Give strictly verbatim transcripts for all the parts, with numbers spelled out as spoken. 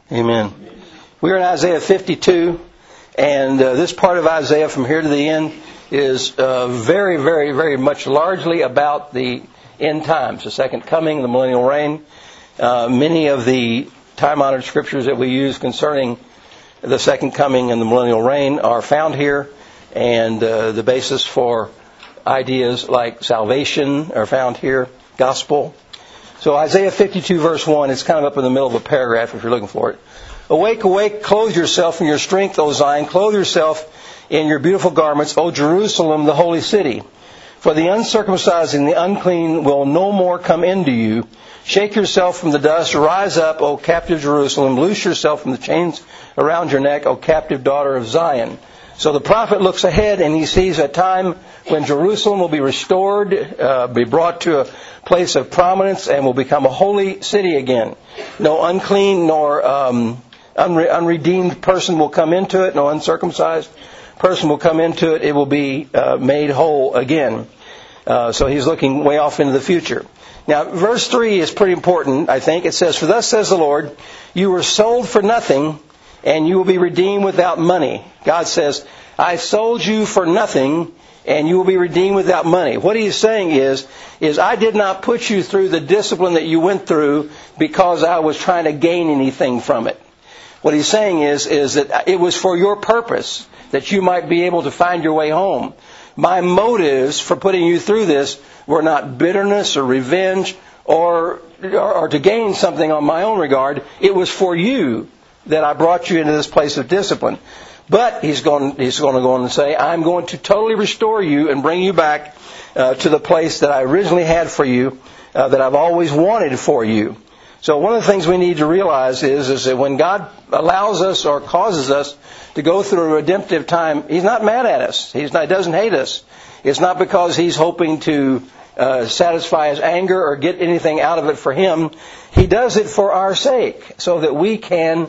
Amen. We're in Isaiah fifty-two, and uh, this part of Isaiah from here to the end is uh, very, very, very much largely about the end times, the second coming, the millennial reign. Uh, many of the time-honored scriptures that we use concerning the second coming and the millennial reign are found here, and uh, the basis for ideas like salvation are found here, gospel. So Isaiah fifty-two verse one, it's kind of up in the middle of a paragraph if you're looking for it. Awake, awake, clothe yourself in your strength, O Zion. Clothe yourself in your beautiful garments, O Jerusalem, the holy city. For the uncircumcised and the unclean will no more come into you. Shake yourself from the dust. Rise up, O captive Jerusalem. Loose yourself from the chains around your neck, O captive daughter of Zion. So the prophet looks ahead and he sees a time when Jerusalem will be restored, uh, be brought to a place of prominence, and will become a holy city again. No unclean nor um, unre- unredeemed person will come into it. No uncircumcised person will come into it. It will be uh, made whole again. Uh, so he's looking way off into the future. Now, verse three is pretty important, I think. It says, "For thus says the Lord, you were sold for nothing, and you will be redeemed without money." God says, "I sold you for nothing, and you will be redeemed without money." What he's saying is, is I did not put you through the discipline that you went through because I was trying to gain anything from it. What he's saying is, is that it was for your purpose, that you might be able to find your way home. My motives for putting you through this were not bitterness or revenge or, or, or to gain something on my own regard. It was for you that I brought you into this place of discipline. But he's going, he's going to go on and say, I'm going to totally restore you and bring you back uh, to the place that I originally had for you, uh, that I've always wanted for you. So one of the things we need to realize is, is that when God allows us or causes us to go through a redemptive time, He's not mad at us. He's not, He doesn't hate us. It's not because He's hoping to uh, satisfy His anger or get anything out of it for Him. He does it for our sake, so that we can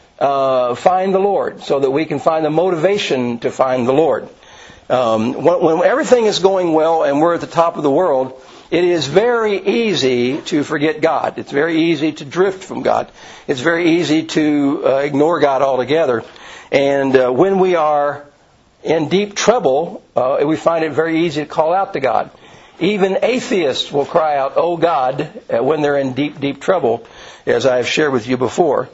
uh, find the Lord, so that we can find the motivation to find the Lord. Um, when, when everything is going well and we're at the top of the world, it is very easy to forget God. It's very easy to drift from God. It's very easy to uh, ignore God altogether. And uh, when we are in deep trouble, uh, we find it very easy to call out to God. Even atheists will cry out, "Oh God," uh, when they're in deep, deep trouble, as I have shared with you before.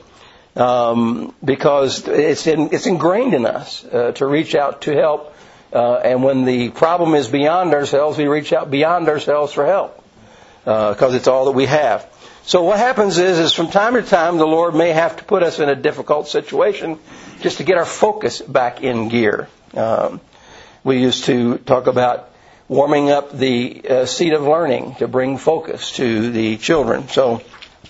Um, because it's in, it's ingrained in us uh, to reach out to help. Uh, and when the problem is beyond ourselves, we reach out beyond ourselves for help, because uh, it's all that we have. So what happens is, is from time to time, the Lord may have to put us in a difficult situation just to get our focus back in gear. Um, we used to talk about warming up the uh, seat of learning to bring focus to the children. So,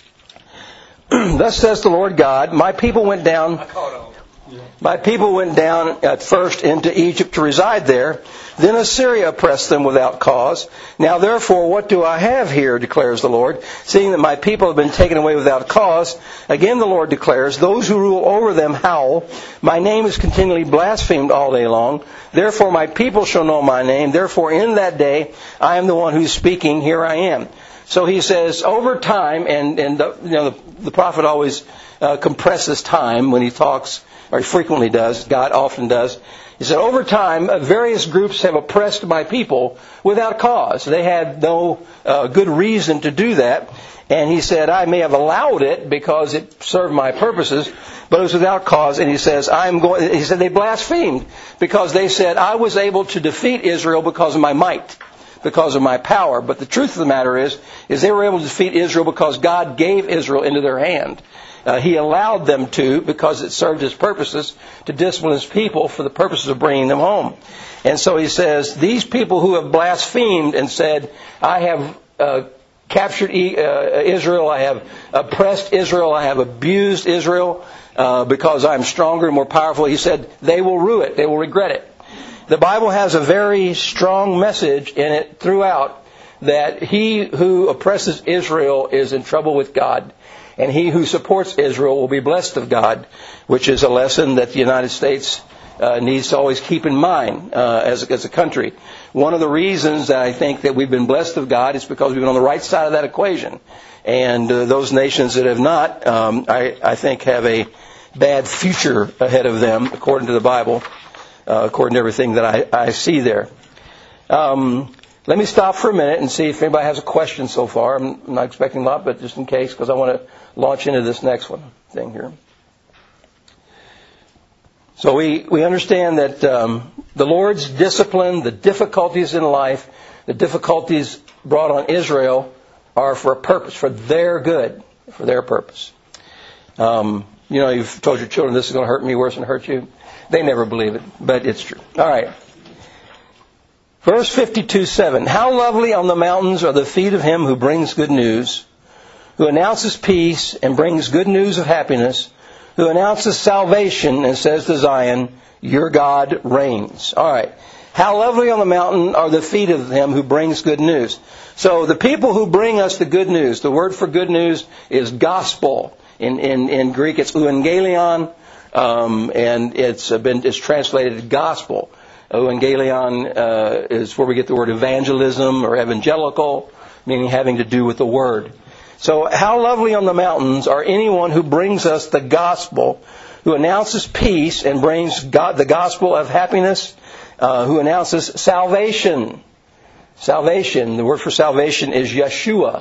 thus says the Lord God, my people went down... My people went down at first into Egypt to reside there. Then Assyria oppressed them without cause. Now therefore, what do I have here, declares the Lord, seeing that my people have been taken away without cause? Again the Lord declares, those who rule over them howl. My name is continually blasphemed all day long. Therefore my people shall know my name. Therefore in that day I am the one who's speaking. Here I am. So he says, over time, and, and the, you know, the, the prophet always uh, compresses time when he talks, or he frequently does, God often does. He said, over time, various groups have oppressed my people without cause. They had no uh, good reason to do that. And he said, I may have allowed it because it served my purposes, but it was without cause. And he says, I'm going, he said, they blasphemed because they said, I was able to defeat Israel because of my might, because of my power. But the truth of the matter is, is they were able to defeat Israel because God gave Israel into their hand. Uh, he allowed them to because it served His purposes to discipline His people for the purposes of bringing them home. And so He says, these people who have blasphemed and said, I have uh, captured e- uh, Israel, I have oppressed Israel, I have abused Israel uh, because I'm stronger and more powerful. He said, they will rue it, they will regret it. The Bible has a very strong message in it throughout that he who oppresses Israel is in trouble with God. And he who supports Israel will be blessed of God, which is a lesson that the United States uh, needs to always keep in mind uh, as, as a country. One of the reasons that I think that we've been blessed of God is because we've been on the right side of that equation. And uh, those nations that have not, um, I, I think, have a bad future ahead of them, according to the Bible, uh, according to everything that I, I see there. Um, let me stop for a minute and see if anybody has a question so far. I'm not expecting a lot, but just in case, because I want to launch into this next one thing here. So we, we understand that um, the Lord's discipline, the difficulties in life, the difficulties brought on Israel are for a purpose, for their good, for their purpose. Um, you know, you've told your children this is going to hurt me worse than hurt you. They never believe it, but it's true. All right. Verse fifty-two seven. How lovely on the mountains are the feet of him who brings good news, who announces peace and brings good news of happiness, who announces salvation and says to Zion, your God reigns. All right. How lovely on the mountain are the feet of him who brings good news. So the people who bring us the good news, the word for good news is gospel. In, in, in Greek it's euangelion, um, and it's been it's translated gospel. Euangelion uh, is where we get the word evangelism or evangelical, meaning having to do with the word. So how lovely on the mountains are anyone who brings us the gospel, who announces peace and brings God, the gospel of happiness, uh, who announces salvation. Salvation, the word for salvation is Yeshua.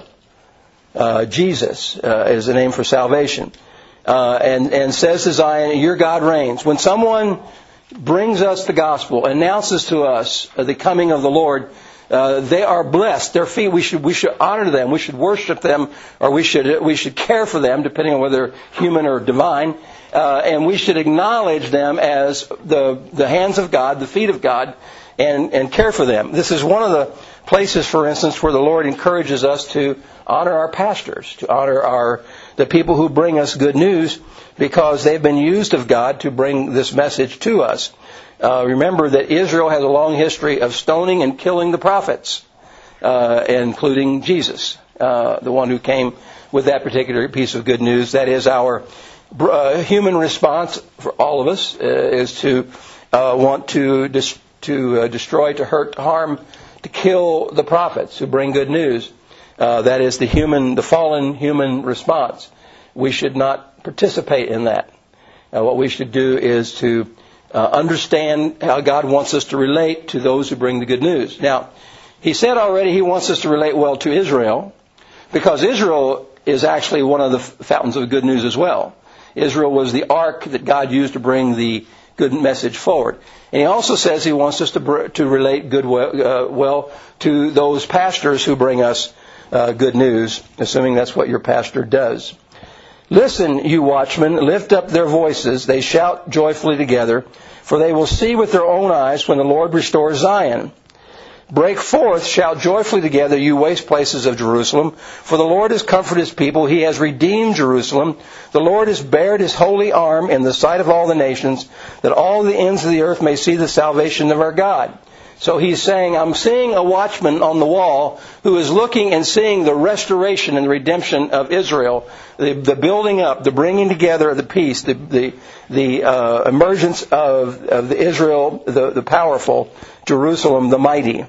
Uh, Jesus uh, is the name for salvation. Uh, and, and says to Zion, your God reigns. When someone brings us the gospel, announces to us the coming of the Lord, Uh, they are blessed. Their feet, we should we should honor them. We should worship them, or we should we should care for them, depending on whether human or divine. Uh, and we should acknowledge them as the the hands of God, the feet of God, and and care for them. This is one of the places, for instance, where the Lord encourages us to honor our pastors, to honor our the people who bring us good news, because they've been used of God to bring this message to us. Uh, remember that Israel has a long history of stoning and killing the prophets, uh, including Jesus, uh, the one who came with that particular piece of good news. That is our uh, human response for all of us, uh, is to uh, want to dis- to uh, destroy, to hurt, to harm, to kill the prophets who bring good news. Uh, that is the human, the fallen human response. We should not participate in that. Uh, what we should do is to Uh, understand how God wants us to relate to those who bring the good news. Now, he said already he wants us to relate well to Israel, because Israel is actually one of the fountains of good news as well. Israel was the ark that God used to bring the good message forward. And he also says he wants us to br- to relate good well, uh, well to those pastors who bring us uh, good news, assuming that's what your pastor does. Listen, you watchmen, lift up their voices. They shout joyfully together, for they will see with their own eyes when the Lord restores Zion. Break forth, shout joyfully together, you waste places of Jerusalem, for the Lord has comforted his people. He has redeemed Jerusalem. The Lord has bared his holy arm in the sight of all the nations, that all the ends of the earth may see the salvation of our God. So he's saying, I'm seeing a watchman on the wall who is looking and seeing the restoration and the redemption of Israel, the, the building up, the bringing together of the peace, the the, the uh, emergence of, of the Israel, the, the powerful, Jerusalem, the mighty.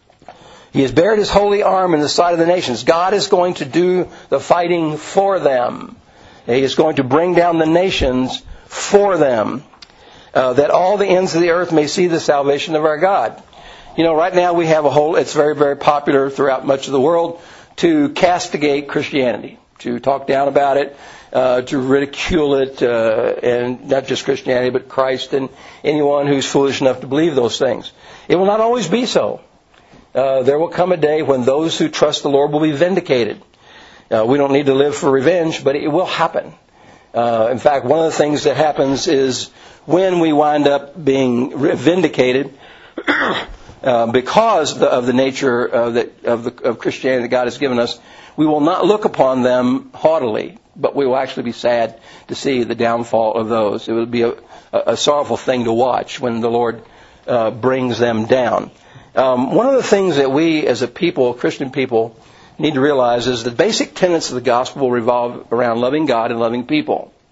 He has bared his holy arm in the sight of the nations. God is going to do the fighting for them. He is going to bring down the nations for them, uh, that all the ends of the earth may see the salvation of our God. You know, right now we have a whole, it's very, very popular throughout much of the world to castigate Christianity, to talk down about it, uh, to ridicule it, uh, and not just Christianity, but Christ and anyone who's foolish enough to believe those things. It will not always be so. Uh, there will come a day when those who trust the Lord will be vindicated. Uh, we don't need to live for revenge, but it will happen. Uh, in fact, one of the things that happens is when we wind up being vindicated, Uh, because of the nature of, the, of, the, of Christianity that God has given us, we will not look upon them haughtily, but we will actually be sad to see the downfall of those. It will be a, a sorrowful thing to watch when the Lord uh, brings them down. Um, one of the things that we as a people, Christian people, need to realize is the basic tenets of the gospel revolve around loving God and loving people.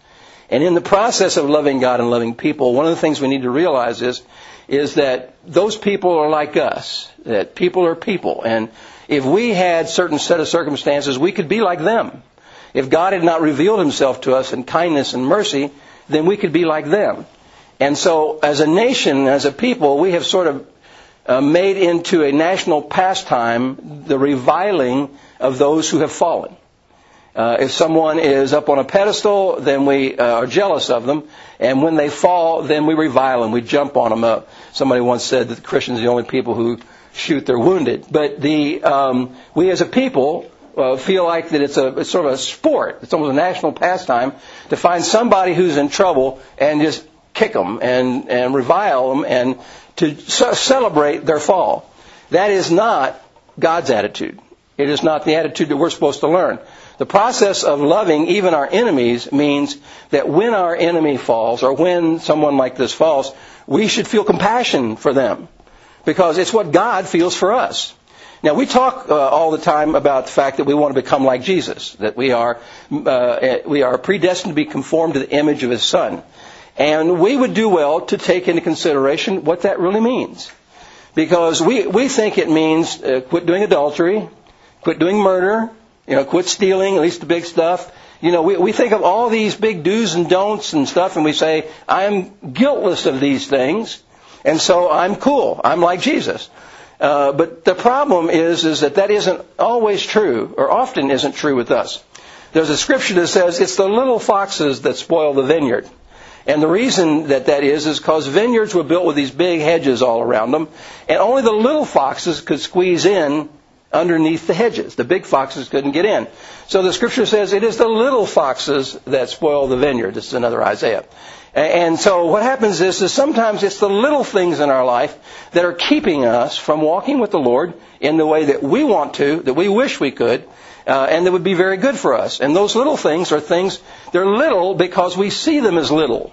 And in the process of loving God and loving people, one of the things we need to realize is, is that those people are like us, that people are people. And if we had certain set of circumstances, we could be like them. If God had not revealed himself to us in kindness and mercy, then we could be like them. And so as a nation, as a people, we have sort of uh, made into a national pastime the reviling of those who have fallen. Uh, if someone is up on a pedestal, then we uh, are jealous of them. And when they fall, then we revile them. We jump on them. Uh, somebody once said that the Christians are the only people who shoot their wounded. But the um, we as a people uh, feel like that it's a it's sort of a sport. It's almost a national pastime to find somebody who's in trouble and just kick them and, and revile them and to ce- celebrate their fall. That is not God's attitude. It is not the attitude that we're supposed to learn. The process of loving even our enemies means that when our enemy falls or when someone like this falls, we should feel compassion for them because it's what God feels for us. Now, we talk uh, all the time about the fact that we want to become like Jesus, that we are uh, we are predestined to be conformed to the image of His Son. And we would do well to take into consideration what that really means. Because we, we think it means uh, quit doing adultery, quit doing murder, you know, quit stealing, at least the big stuff. You know, we, we think of all these big do's and don'ts and stuff, and we say, I'm guiltless of these things, and so I'm cool. I'm like Jesus. Uh, but the problem is, is that that isn't always true, or often isn't true with us. There's a scripture that says it's the little foxes that spoil the vineyard. And the reason that that is is because vineyards were built with these big hedges all around them, and only the little foxes could squeeze in underneath the hedges. The big foxes couldn't get in. So the scripture says it is the little foxes that spoil the vineyard. This is another Isaiah. And so what happens is, is sometimes it's the little things in our life that are keeping us from walking with the Lord in the way that we want to, that we wish we could, uh, and that would be very good for us. And those little things are things, they're little because we see them as little.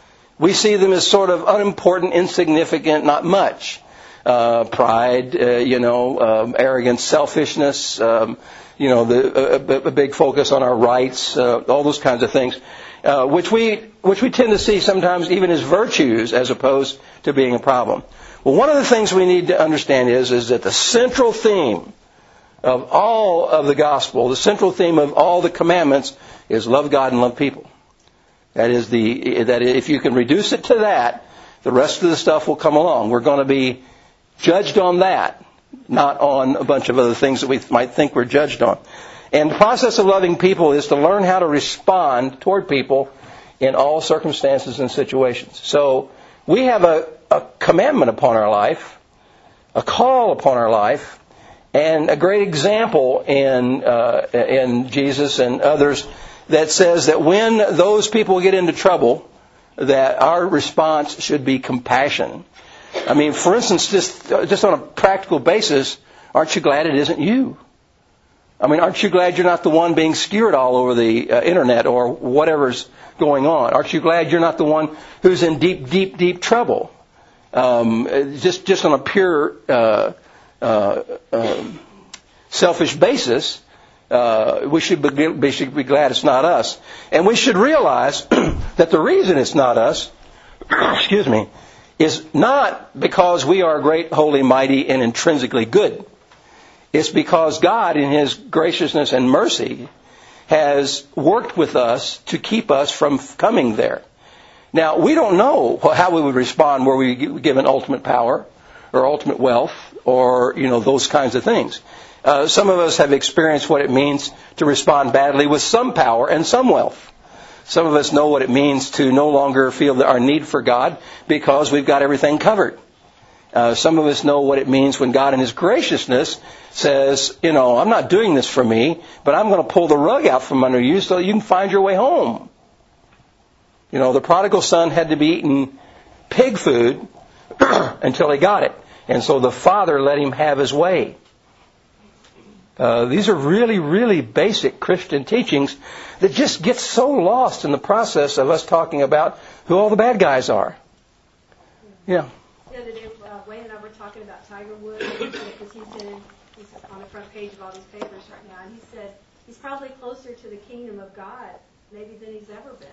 We see them as sort of unimportant, insignificant, not much. Uh, pride, uh, you know, um, arrogance, selfishness, um, you know, the, a, a big focus on our rights, uh, all those kinds of things, uh, which we which we tend to see sometimes even as virtues as opposed to being a problem. Well, one of the things we need to understand is is that the central theme of all of the gospel, the central theme of all the commandments, is love God and love people. That is the that if you can reduce it to that, the rest of the stuff will come along. We're going to be judged on that, not on a bunch of other things that we might think we're judged on. And the process of loving people is to learn how to respond toward people in all circumstances and situations. So we have a, a commandment upon our life, a call upon our life, and a great example in uh, in Jesus and others that says that when those people get into trouble, that our response should be compassion. I mean, for instance, just just on a practical basis, aren't you glad it isn't you? I mean, aren't you glad you're not the one being skewered all over the uh, internet or whatever's going on? Aren't you glad you're not the one who's in deep, deep, deep trouble? Um, just just on a pure uh, uh, um, selfish basis, uh, we should be, we should be glad it's not us, and we should realize that the reason it's not us, excuse me, is not because we are great, holy, mighty, and intrinsically good. It's because God, in His graciousness and mercy, has worked with us to keep us from coming there. Now, we don't know how we would respond were we given ultimate power or ultimate wealth or, you know, those kinds of things. Uh, some of us have experienced what it means to respond badly with some power and some wealth. Some of us know what it means to no longer feel our need for God because we've got everything covered. Uh, some of us know what it means when God in His graciousness says, you know, I'm not doing this for me, but I'm going to pull the rug out from under you so you can find your way home. You know, the prodigal son had to be eating pig food until he got it. And so the father let him have his way. Uh, these are really, really basic Christian teachings that just get so lost in the process of us talking about who all the bad guys are. Yeah. The other day, uh, Wayne and I were talking about Tiger Woods because he's in, he's on the front page of all these papers right now, and he said he's probably closer to the kingdom of God maybe than he's ever been.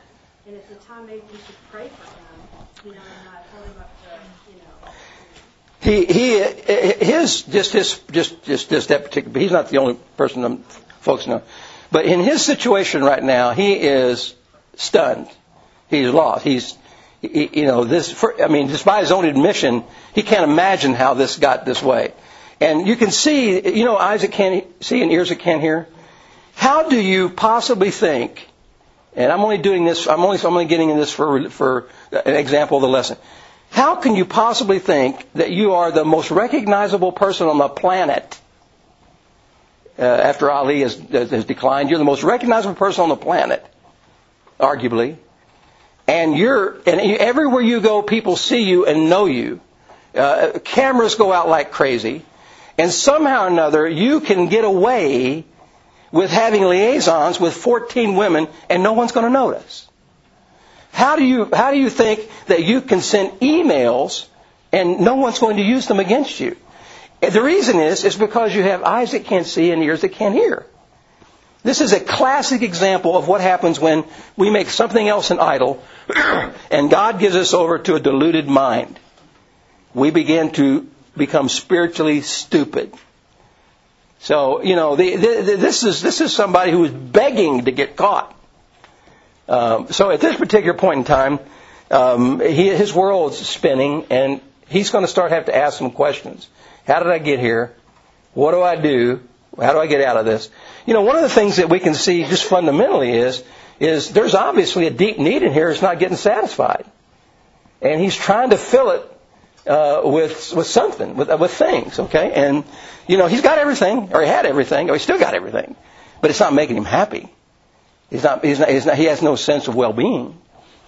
and it's a time maybe we should pray for him, you know, and not hold him up to, you know. He he his just his just just just that particular. He's not the only person them folks know, but in his situation right now, he is stunned. He's lost. He's he, you know this. For, I mean, just by his own admission, he can't imagine how this got this way. And you can see, you know, eyes that can't see and ears that can't hear. How do you possibly think? And I'm only doing this. I'm only I'm only getting in this for for an example of the lesson. How can you possibly think that you are the most recognizable person on the planet uh, after Ali has, has declined? You're the most recognizable person on the planet, arguably, and you're and everywhere you go, people see you and know you. Uh, cameras go out like crazy, and somehow or another, you can get away with having liaisons with fourteen women, and no one's going to notice. How do you how do you think that you can send emails and no one's going to use them against you? The reason is is because you have eyes that can't see and ears that can't hear. This is a classic example of what happens when we make something else an idol and God gives us over to a deluded mind. We begin to become spiritually stupid. So, you know, the, the, this is this is somebody who is begging to get caught. Um, so at this particular point in time, um, he, his world's spinning, and he's going to start have to ask some questions. How did I get here? What do I do? How do I get out of this? You know, one of the things that we can see just fundamentally is is there's obviously a deep need in here that's not getting satisfied, and he's trying to fill it uh, with with something, with with things. Okay, and you know he's got everything, or he had everything, or he still got everything, but it's not making him happy. He's not, he's not, he's not, he has no sense of well-being.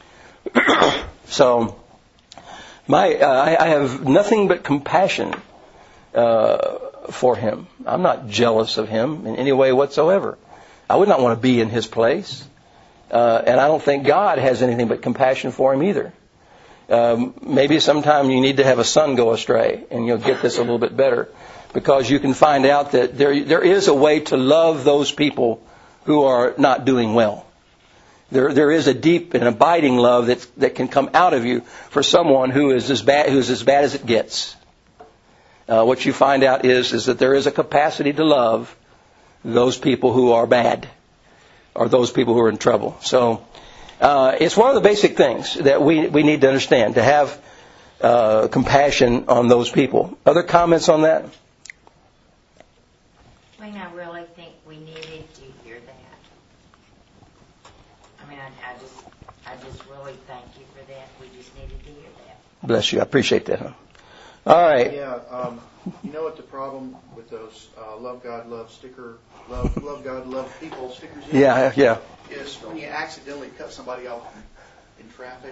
So, my, uh, I, I have nothing but compassion uh, for him. I'm not jealous of him in any way whatsoever. I would not want to be in his place. Uh, and I don't think God has anything but compassion for him either. Um, maybe sometime you need to have a son go astray, and you'll get this a little bit better, because you can find out that there there is a way to love those people who are not doing well. There, there is a deep and abiding love that that can come out of you for someone who is as bad, who is as bad as it gets. Uh, what you find out is is that there is a capacity to love those people who are bad, or those people who are in trouble. So, uh, it's one of the basic things that we we need to understand, to have uh, compassion on those people. Other comments on that? Wayne, I really think we needed to hear that. I mean, I, I just, I just really thank you for that. We just needed to hear that. Bless you. I appreciate that. Huh? All right. Yeah. Um, you know what the problem with those uh, love God, love sticker, love, love God, love people stickers is? Yeah, yeah. Is when you accidentally cut somebody off in traffic.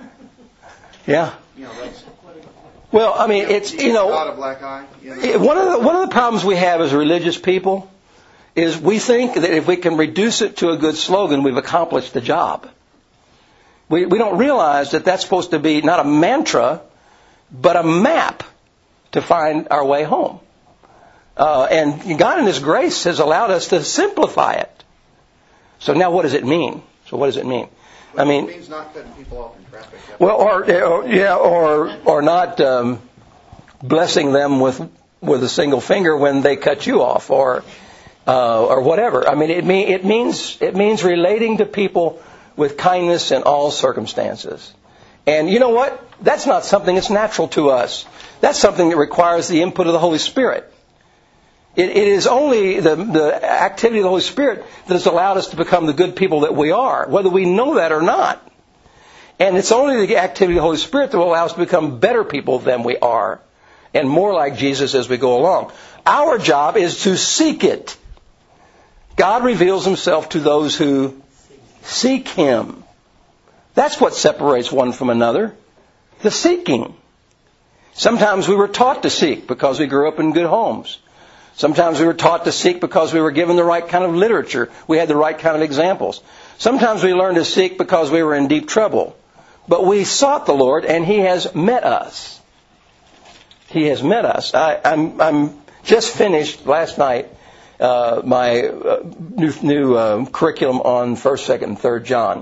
Yeah. You know, that's. Well, I mean, it's, you know, got a black eye, you know. one of the one of the problems we have as religious people is we think that if we can reduce it to a good slogan, we've accomplished the job. We we don't realize that that's supposed to be not a mantra, but a map to find our way home. Uh, and God in His grace has allowed us to simplify it. So now what does it mean? So what does it mean? Well, I mean, it means not cutting people off in traffic. Well, or, or yeah, or or not um, blessing them with with a single finger when they cut you off, or uh, or whatever. I mean, it mean it means it means relating to people with kindness in all circumstances. And you know what? That's not something that's natural to us. That's something that requires the input of the Holy Spirit. It, it is only the, the activity of the Holy Spirit that has allowed us to become the good people that we are, whether we know that or not. And it's only the activity of the Holy Spirit that will allow us to become better people than we are, and more like Jesus as we go along. Our job is to seek it. God reveals Himself to those who seek Him. That's what separates one from another. The seeking. Sometimes we were taught to seek because we grew up in good homes. Sometimes we were taught to seek because we were given the right kind of literature. We had the right kind of examples. Sometimes we learned to seek because we were in deep trouble. But we sought the Lord, and He has met us. He has met us. I, I'm, I'm just finished last night uh, my uh, new, new uh, curriculum on First, Second, and Third John.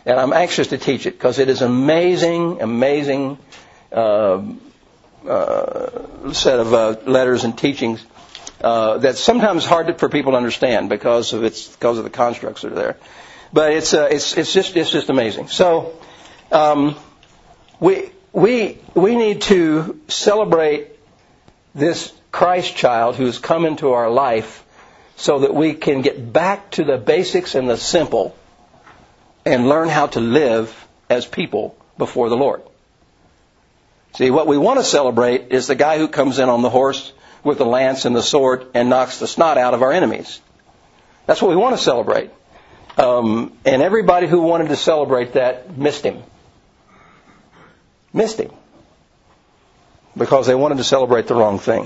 And I'm anxious to teach it because it is an amazing, amazing uh, uh, set of uh, letters and teachings uh, that's sometimes hard for people to understand because of its because of the constructs that are there. But it's uh, it's it's just it's just amazing. So um, we we we need to celebrate this Christ child who's come into our life so that we can get back to the basics and the simple and learn how to live as people before the Lord. See, what we want to celebrate is the guy who comes in on the horse with the lance and the sword and knocks the snot out of our enemies. That's what we want to celebrate. Um, and everybody who wanted to celebrate that missed him. Missed him. Because they wanted to celebrate the wrong thing.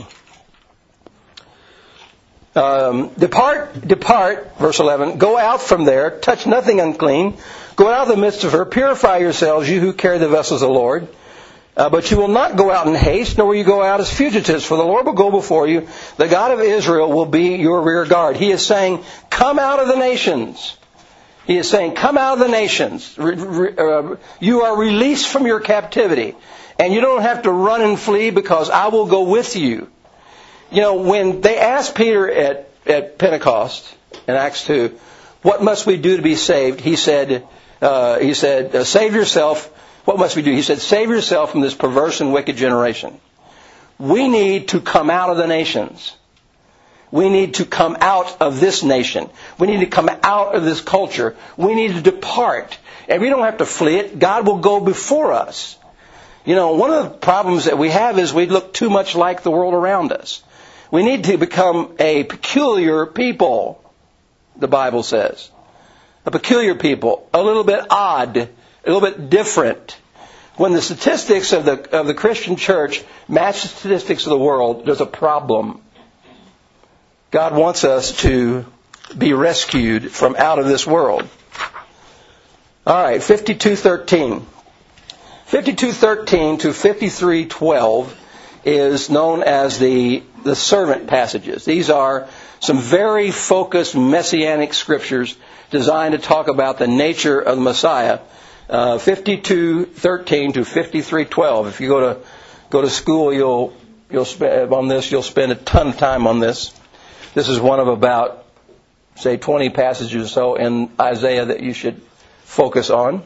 Um, depart, depart, verse eleven, go out from there, touch nothing unclean, go out of the midst of her, purify yourselves, you who carry the vessels of the Lord. Uh, but you will not go out in haste, nor will you go out as fugitives, for the Lord will go before you. The God of Israel will be your rear guard. He is saying, come out of the nations. He is saying, come out of the nations. Re, re, uh, you are released from your captivity. And you don't have to run and flee because I will go with you. You know, when they asked Peter at, at Pentecost in Acts two, what must we do to be saved? He said, uh, he said, uh, save yourself. What must we do? He said, save yourself from this perverse and wicked generation. We need to come out of the nations. We need to come out of this nation. We need to come out of this culture. We need to depart. And we don't have to flee it. God will go before us. You know, one of the problems that we have is we look too much like the world around us. We need to become a peculiar people, the Bible says. A peculiar people, a little bit odd, a little bit different. When the statistics of the of the Christian church match the statistics of the world, there's a problem. God wants us to be rescued from out of this world. All right, fifty-two thirteen. fifty-two thirteen to fifty-three twelve is known as the, the servant passages. These are some very focused messianic scriptures designed to talk about the nature of the Messiah. Uh, fifty-two thirteen to fifty-three twelve. If you go to go to school, you'll you'll spend on this. You'll spend a ton of time on this. This is one of about, say, twenty passages or so in Isaiah that you should focus on.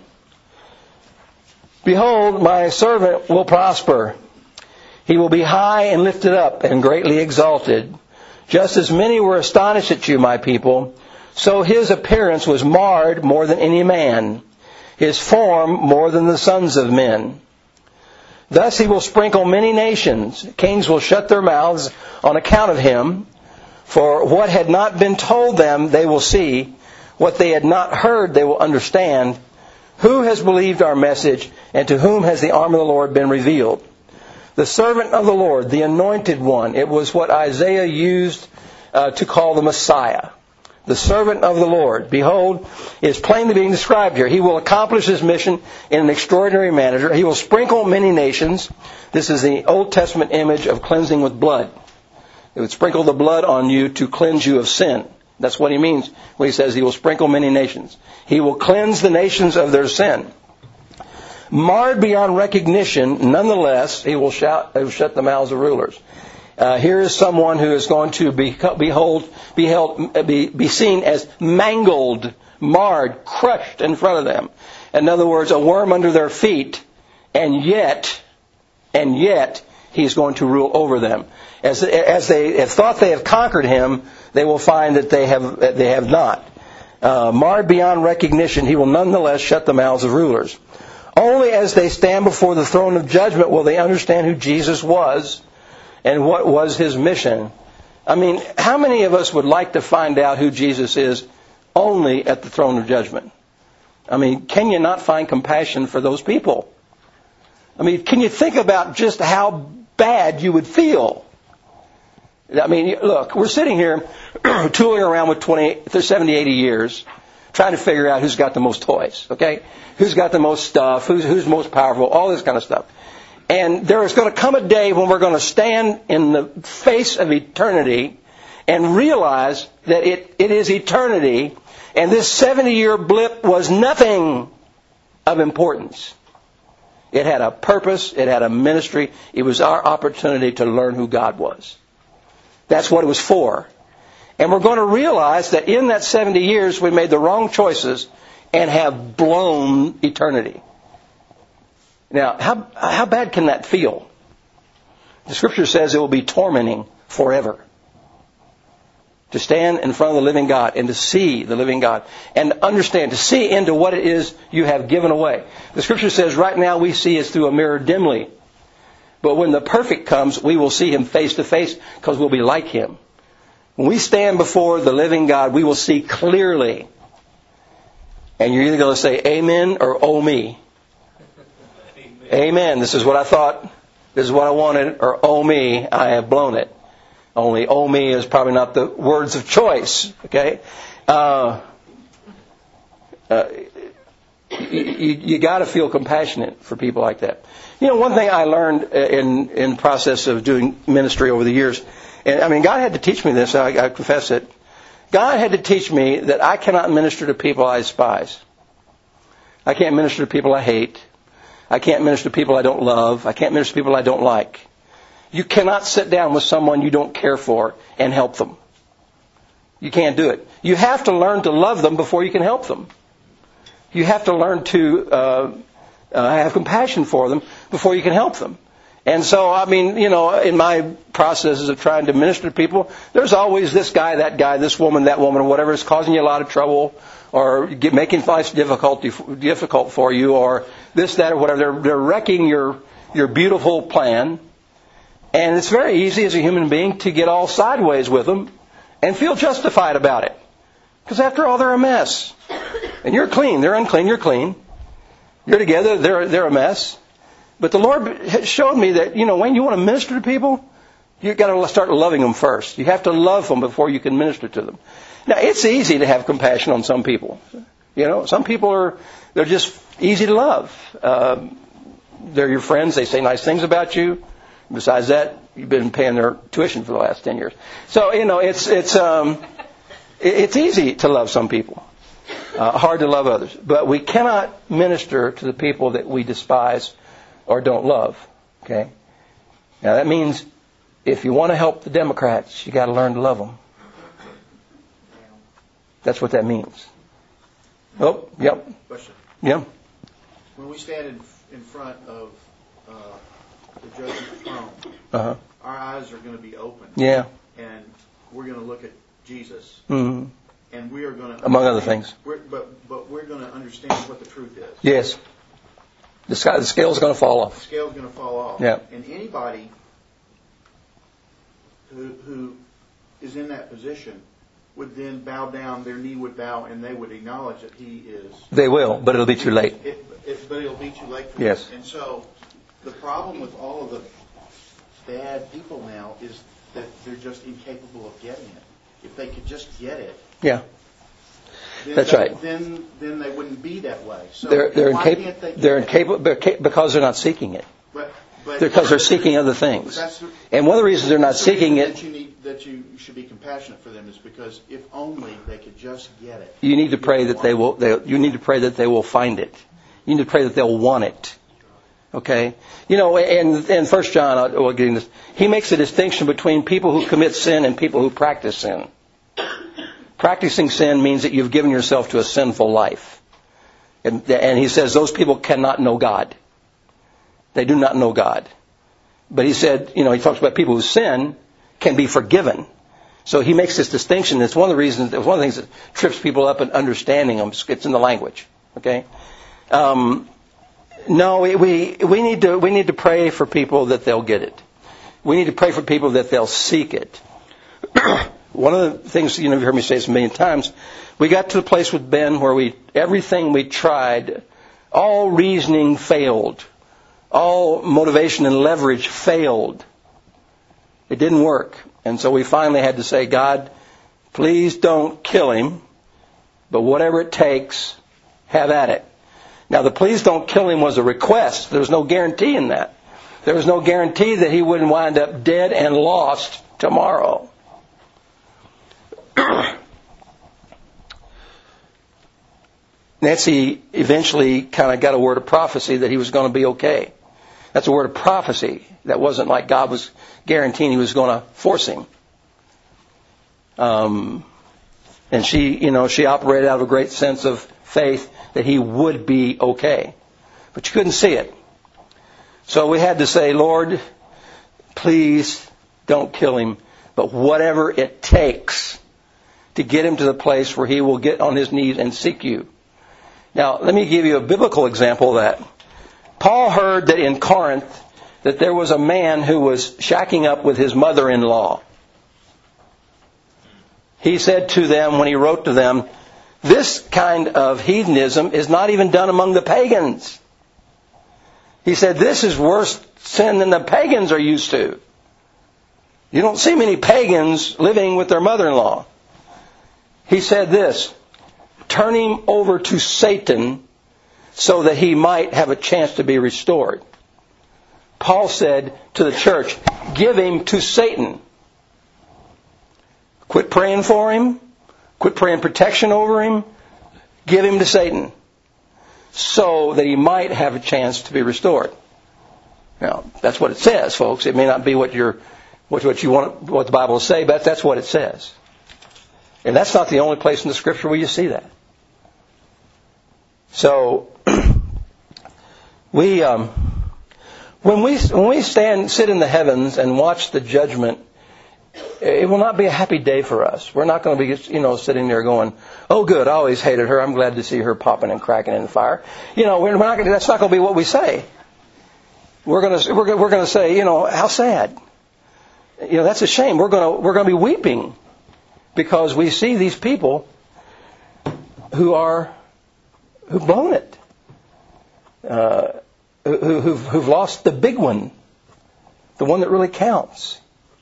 Behold, my servant will prosper. He will be high and lifted up and greatly exalted. Just as many were astonished at you, my people, so his appearance was marred more than any man, his form more than the sons of men. Thus he will sprinkle many nations. Kings will shut their mouths on account of him. For what had not been told them, they will see. What they had not heard, they will understand. Who has believed our message, and to whom has the arm of the Lord been revealed? The servant of the Lord, the anointed one. It was what Isaiah used uh, to call the Messiah. The servant of the Lord, behold, is plainly being described here. He will accomplish his mission in an extraordinary manner. He will sprinkle many nations. This is the Old Testament image of cleansing with blood. It would sprinkle the blood on you to cleanse you of sin. That's what he means when he says he will sprinkle many nations. He will cleanse the nations of their sin. Marred beyond recognition, nonetheless, he will, shout, he will shut the mouths of rulers. Uh, here is someone who is going to be behold, be, held, be, be seen as mangled, marred, crushed in front of them. In other words, a worm under their feet, and yet, and yet, he's going to rule over them. As, as they have thought they have conquered him, they will find that they have, they have not. Uh, marred beyond recognition, he will nonetheless shut the mouths of rulers. Only as they stand before the throne of judgment will they understand who Jesus was and what was his mission. I mean, how many of us would like to find out who Jesus is only at the throne of judgment? I mean, can you not find compassion for those people? I mean, can you think about just how bad you would feel? I mean, look, we're sitting here tooling around with twenty, seventy, eighty years trying to figure out who's got the most toys, okay? Who's got the most stuff, who's, who's most powerful, all this kind of stuff. And there is going to come a day when we're going to stand in the face of eternity and realize that it, it is eternity, and this seventy-year blip was nothing of importance. It had a purpose. It had a ministry. It was our opportunity to learn who God was. That's what it was for. And we're going to realize that in that seventy years, we made the wrong choices and have blown eternity. Now, how, how bad can that feel? The Scripture says it will be tormenting forever. To stand in front of the living God and to see the living God and understand, to see into what it is you have given away. The Scripture says right now we see it through a mirror dimly. But when the perfect comes, we will see Him face to face because we'll be like Him. When we stand before the living God, we will see clearly. And you're either going to say amen or oh me. Amen. Amen. This is what I thought. This is what I wanted. Or oh me, I have blown it. Only oh me is probably not the words of choice. Okay? Uh, uh, you you got to feel compassionate for people like that. You know, one thing I learned in in the process of doing ministry over the years, and I mean, God had to teach me this, I, I confess it. God had to teach me that I cannot minister to people I despise. I can't minister to people I hate. I can't minister to people I don't love. I can't minister to people I don't like. You cannot sit down with someone you don't care for and help them. You can't do it. You have to learn to love them before you can help them. You have to learn to uh, uh, have compassion for them before you can help them. And so, I mean, you know, in my processes of trying to minister to people, there's always this guy, that guy, this woman, that woman, or whatever is causing you a lot of trouble or get, making life difficult, difficult for you, or this, that, or whatever. They're, they're wrecking your, your beautiful plan. And it's very easy as a human being to get all sideways with them and feel justified about it. Because after all, they're a mess. And you're clean. They're unclean. You're clean. You're together. They're, they're a mess. But the Lord showed me that, you know, when you want to minister to people, you've got to start loving them first. You have to love them before you can minister to them. Now, it's easy to have compassion on some people. You know, some people are, they're just easy to love. Uh, they're your friends. They say nice things about you. Besides that, you've been paying their tuition for the last ten years. So, you know, it's it's um, it's easy to love some people. Uh, hard to love others. But we cannot minister to the people that we despise or don't love. Okay? Now, that means if you want to help the Democrats, you got to learn to love them. That's what that means. Oh, yep. Question. Yep. When we stand in, in front of uh, the judgment throne, Uh-huh. our eyes are going to be open. Yeah. And we're going to look at Jesus. Mm-hmm. And we are going to... Among other things. We're, but, but we're going to understand what the truth is. Yes. The, sky, the scale's going to fall off. The scale's going to fall off. Yeah. And anybody who, who is in that position would then bow down, their knee would bow, and they would acknowledge that He is... They will, but it'll be too late. It, it, but it'll be too late for Yes. them. And so the problem with all of the bad people now is that they're just incapable of getting it. If they could just get it... Yeah. Then That's they, right. Then, then they wouldn't be that way. So They're, they're, why incap- can't they get they're it? incapable because they're not seeking it. But, but Because they're seeking other things. That's the, And one of the reasons they're not that's the seeking reason it, that you, need, that you should be compassionate for them is because if only they could just get it. you need to pray that they will. They, you need to pray that they will find it. You need to pray that they'll want it. Okay, you know, in in First John, I'll get this. He makes a distinction between people who commit sin and people who practice sin. Practicing sin means that you've given yourself to a sinful life, and, and he says those people cannot know God. They do not know God. But he said, you know, he talks about people who sin can be forgiven. So he makes this distinction. It's one of the reasons, it's one of the things that trips people up in understanding them. It's in the language. Okay. Um, no, we, we we need to we need to pray for people that they'll get it. We need to pray for people that they'll seek it. One of the things, you know, you've heard me say this a million times. We got to the place with Ben where we everything we tried, all reasoning failed. All motivation and leverage failed. It didn't work. And so we finally had to say, God, please don't kill him, but whatever it takes, have at it. Now, the please don't kill him was a request. There was no guarantee in that. There was no guarantee that he wouldn't wind up dead and lost tomorrow. Nancy eventually kind of got a word of prophecy that he was going to be okay. That's a word of prophecy. That wasn't like God was guaranteeing he was going to force him. Um, and she, you know, she operated out of a great sense of faith that he would be okay. But you couldn't see it. So we had to say, Lord, please don't kill him. But whatever it takes to get him to the place where he will get on his knees and seek you. Now, let me give you a biblical example of that. Paul heard that in Corinth that there was a man who was shacking up with his mother-in-law. He said to them when he wrote to them, this kind of heathenism is not even done among the pagans. He said, this is worse sin than the pagans are used to. You don't see many pagans living with their mother-in-law. He said this, turn him over to Satan so that he might have a chance to be restored. Paul said to the church, give him to Satan. Quit praying for him. Quit praying protection over him. Give him to Satan so that he might have a chance to be restored. Now, that's what it says, folks. It may not be what you're, what, what you want, what the Bible will say, but that's what it says. And that's not the only place in the Scripture where you see that. So, we, um, when we when we stand, sit in the heavens and watch the judgment, it will not be a happy day for us. We're not going to be, you know, sitting there going, "Oh, good, I always hated her. I'm glad to see her popping and cracking in the fire." You know, we're not going to, that's not going to be what we say. We're going to we're, we're going to say, you know, how sad. You know, that's a shame. We're going to we're going to be weeping because we see these people who are who've blown it, uh, who, who've, who've lost the big one, the one that really counts.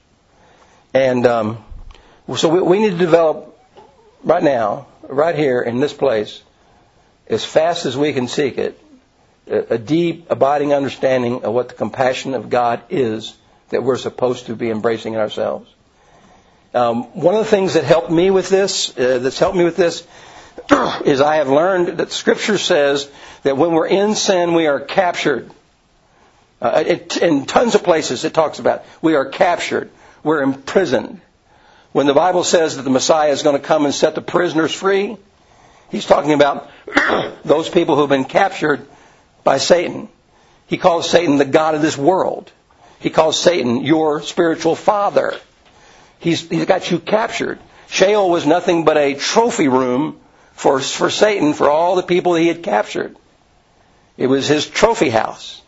And um, so we, we need to develop right now, right here in this place, as fast as we can seek it, a, a deep, abiding understanding of what the compassion of God is that we're supposed to be embracing in ourselves. Um, one of the things that helped me with this, uh, that's helped me with this, is I have learned that Scripture says that when we're in sin, we are captured. Uh, it, in tons of places it talks about we are captured. We're imprisoned. When the Bible says that the Messiah is going to come and set the prisoners free, he's talking about those people who have been captured by Satan. He calls Satan the god of this world. He calls Satan your spiritual father. He's, he's got you captured. Sheol was nothing but a trophy room for, for Satan, for all the people he had captured. It was his trophy house.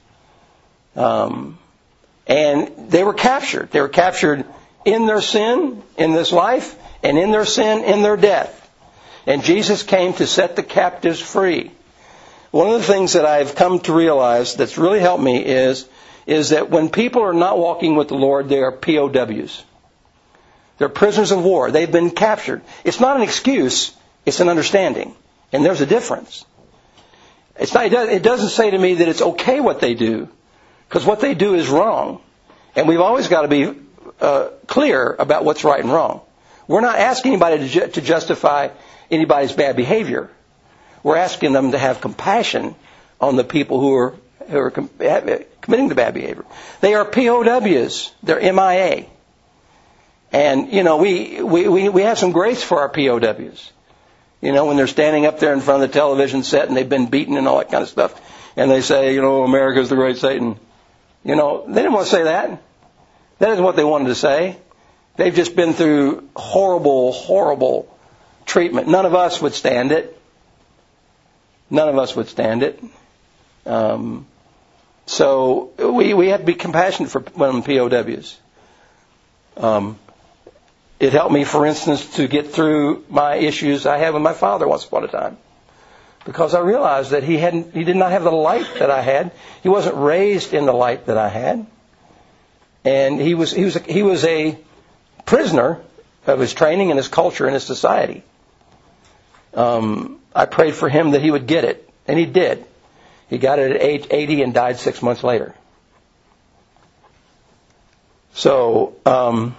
Um, and they were captured. They were captured in their sin, in this life, and in their sin, in their death. And Jesus came to set the captives free. One of the things that I've come to realize that's really helped me is, is that when people are not walking with the Lord, they are P O Ws. They're prisoners of war. They've been captured. It's not an excuse. It's an understanding. And there's a difference. It's not, it doesn't say to me that it's okay what they do, because what they do is wrong. And we've always got to be uh, clear about what's right and wrong. We're not asking anybody to, ju- to justify anybody's bad behavior. We're asking them to have compassion on the people who are, who are com- committing the bad behavior. They are P O Ws. They're M I A. And, you know, we, we, we, we have some grace for our P O Ws. You know, when they're standing up there in front of the television set and they've been beaten and all that kind of stuff. And they say, you know, America's the great Satan. You know, they didn't want to say that. That isn't what they wanted to say. They've just been through horrible, horrible treatment. None of us would stand it. None of us would stand it. Um, so we, we have to be compassionate for women P O Ws. Um, it helped me, for instance, to get through my issues I had with my father once upon a time. Because I realized that he hadn't, he did not have the light that I had. He wasn't raised in the light that I had. And he was, he was, a, he was a prisoner of his training and his culture and his society. Um, I prayed for him that he would get it. And he did. He got it at age eighty and died six months later. So, um,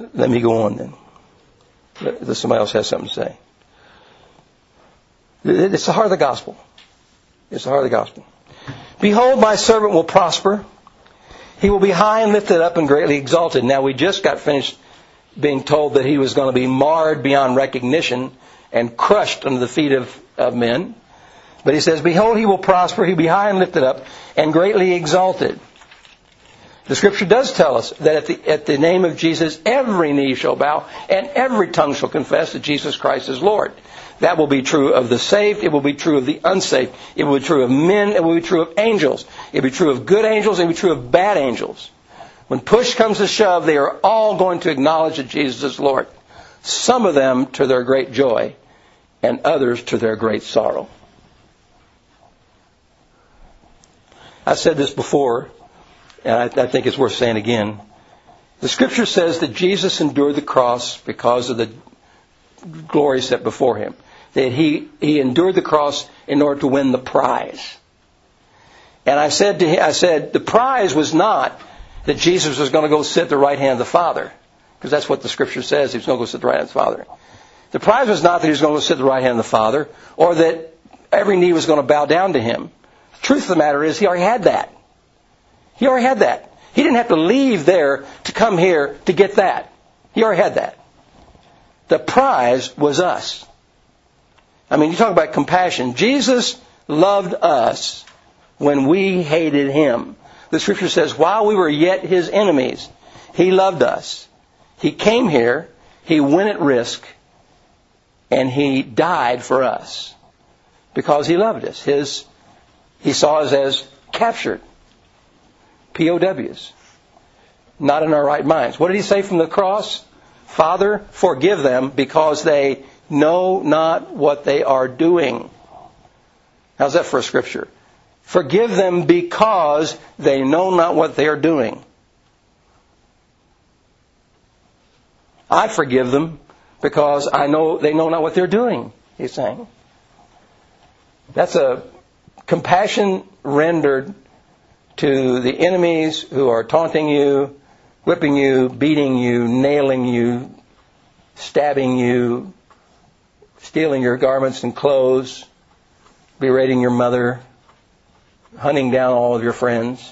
Let me go on then. Let somebody else has something to say. It's the heart of the gospel. It's the heart of the gospel. Behold, my servant will prosper. He will be high and lifted up and greatly exalted. Now, we just got finished being told that he was going to be marred beyond recognition and crushed under the feet of, of men. But he says, behold, he will prosper. He will be high and lifted up and greatly exalted. The Scripture does tell us that at the, at the name of Jesus, every knee shall bow and every tongue shall confess that Jesus Christ is Lord. That will be true of the saved. It will be true of the unsaved. It will be true of men. It will be true of angels. It will be true of good angels. It will be true of bad angels. When push comes to shove, they are all going to acknowledge that Jesus is Lord. Some of them to their great joy and others to their great sorrow. I said this before, and I, I think it's worth saying again. The Scripture says that Jesus endured the cross because of the glory set before him. That he, he endured the cross in order to win the prize. And I said to him, I said, the prize was not that Jesus was going to go sit at the right hand of the Father. Because that's what the Scripture says. He was going to go sit at the right hand of the Father. The prize was not that he was going to go sit at the right hand of the Father, or that every knee was going to bow down to him. The truth of the matter is, he already had that. He already had that. He didn't have to leave there to come here to get that. He already had that. The prize was us. I mean, you talk about compassion. Jesus loved us when we hated him. The Scripture says, while we were yet his enemies, he loved us. He came here, he went at risk, and he died for us because he loved us. His, he saw us as captured. P O Ws. Not in our right minds. What did he say from the cross? Father, forgive them because they know not what they are doing. How's that for a scripture? Forgive them because they know not what they are doing. I forgive them because I know they know not what they're doing, he's saying. That's a compassion rendered to the enemies who are taunting you, whipping you, beating you, nailing you, stabbing you, stealing your garments and clothes, berating your mother, hunting down all of your friends,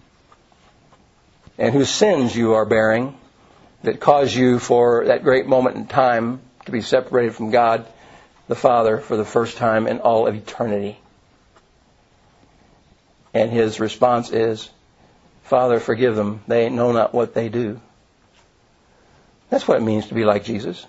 and whose sins you are bearing that cause you for that great moment in time to be separated from God the Father for the first time in all of eternity. And his response is, Father, forgive them. They know not what they do. That's what it means to be like Jesus.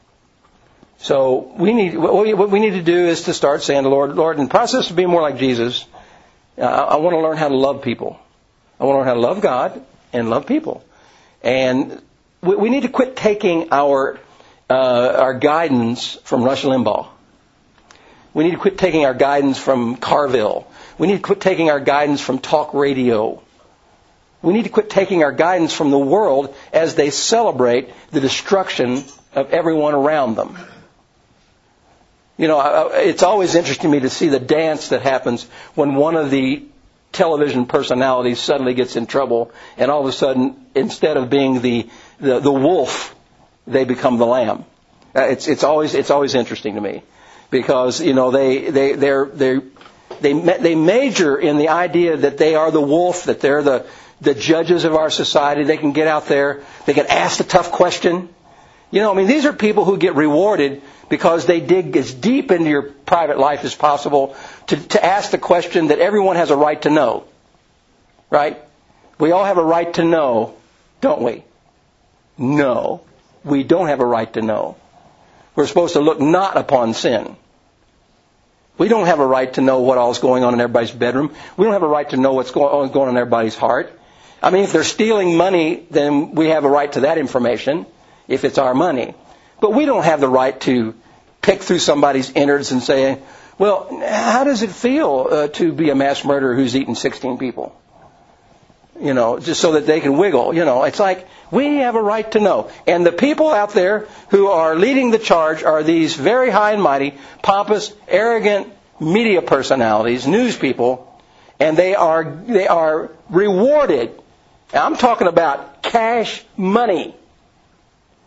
So we need, what we need to do is to start saying to the Lord, Lord, in the process of being more like Jesus, uh, I want to learn how to love people. I want to learn how to love God and love people. And we, we need to quit taking our uh, our guidance from Rush Limbaugh. We need to quit taking our guidance from Carville. We need to quit taking our guidance from talk radio. We need to quit taking our guidance from the world as they celebrate the destruction of everyone around them. You know, it's always interesting to me to see the dance that happens when one of the television personalities suddenly gets in trouble, and all of a sudden, instead of being the the, the wolf, they become the lamb. Uh, it's it's always it's always interesting to me because you know they they they're they they they major in the idea that they are the wolf, that they're the the judges of our society. They can get out there, they can ask a tough question. You know, I mean, these are people who get rewarded because they dig as deep into your private life as possible to, to ask the question that everyone has a right to know. Right? We all have a right to know, don't we? No, we don't have a right to know. We're supposed to look not upon sin. We don't have a right to know what all is going on in everybody's bedroom. We don't have a right to know what's going on in everybody's heart. I mean, if they're stealing money, then we have a right to that information, if it's our money. But we don't have the right to pick through somebody's innards and say, well, how does it feel uh, to be a mass murderer who's eaten sixteen people? You know, just so that they can wiggle. You know, it's like we have a right to know. And the people out there who are leading the charge are these very high and mighty, pompous, arrogant media personalities, news people, and they are they are rewarded. I'm talking about cash money